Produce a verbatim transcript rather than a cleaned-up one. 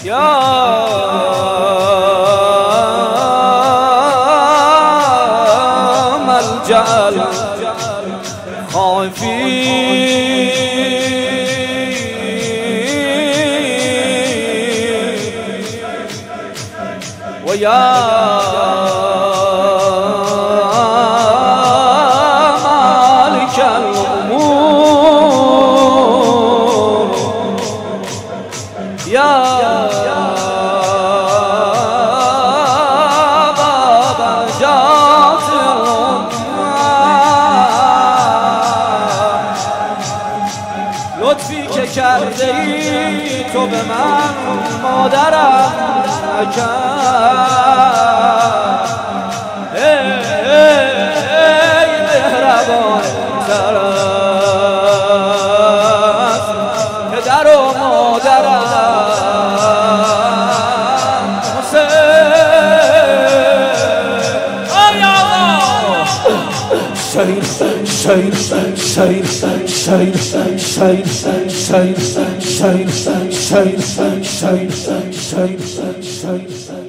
یا ملجأ الخائفين ويا مالك الأمور يا باب جات لطفی که کرده ای تو به من مادرم نکرد ای مهربان تر از پدر و مادرم Shine, shine, shine, shine, shine, shine, shine, shine, shine, shine, shine, shine, shine, shine, shine, shine, shine.